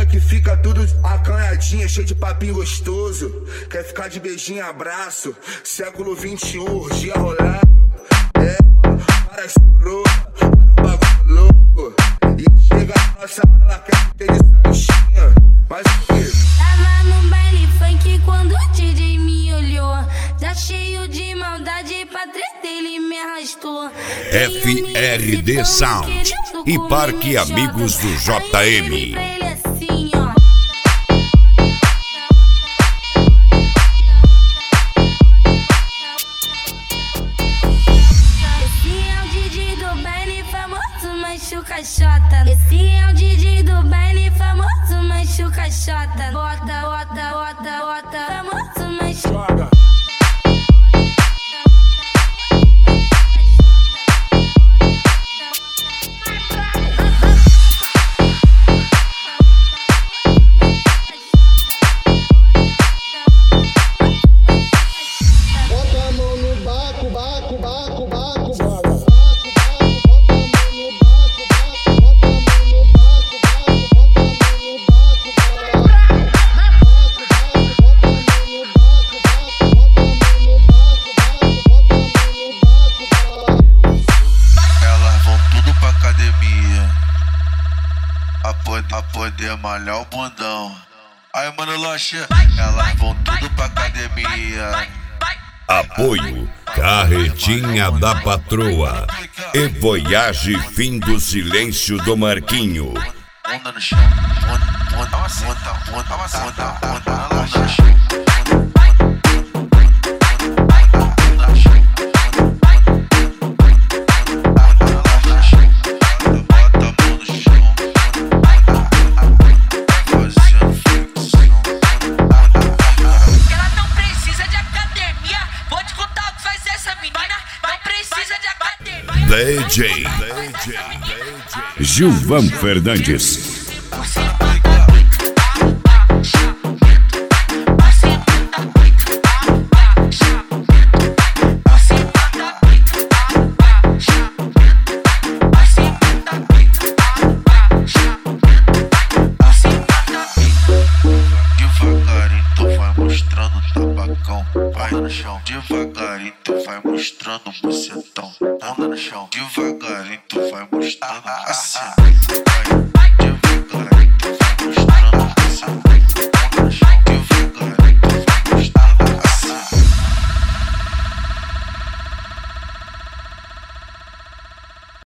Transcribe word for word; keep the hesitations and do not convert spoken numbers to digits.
que fica tudo acanhadinha, cheio de papinho gostoso. Quer ficar de beijinho e abraço. Século vinte e um, orgia rolando. É, mano, para as coroas, para o bagulho louco. E chega a nossa hora, ela quer ter de santinha. Mas o quê? Tava no baile funk quando o D J me olhou. Já cheio de maldade, pra treta ele me arrastou. F R D Sound e Parque Amigos do J M. Esse é o D J do baile famoso, mancho caixota. Bota, bota, bota, bota, famoso, mancho. Joga. Bota a mão no baco, baco, baco, baco. Joga. A poder malhar o bundão. Aí, mano, Loche, elas vão tudo pra academia. Apoio Carretinha da Patroa e Voyage Fim do Silêncio do Marquinho. Bunda no chão, bunda, bunda, bunda, bunda, bunda, bunda, bunda no chão. D J Gilvan Fernandes. Devagarinho tu vai mostrando o tabacão. Vai no chão. Devagarinho tu vai mostrando o bucetão. Anda no chão. Devagarinho tu vai mostrando assim. Vai.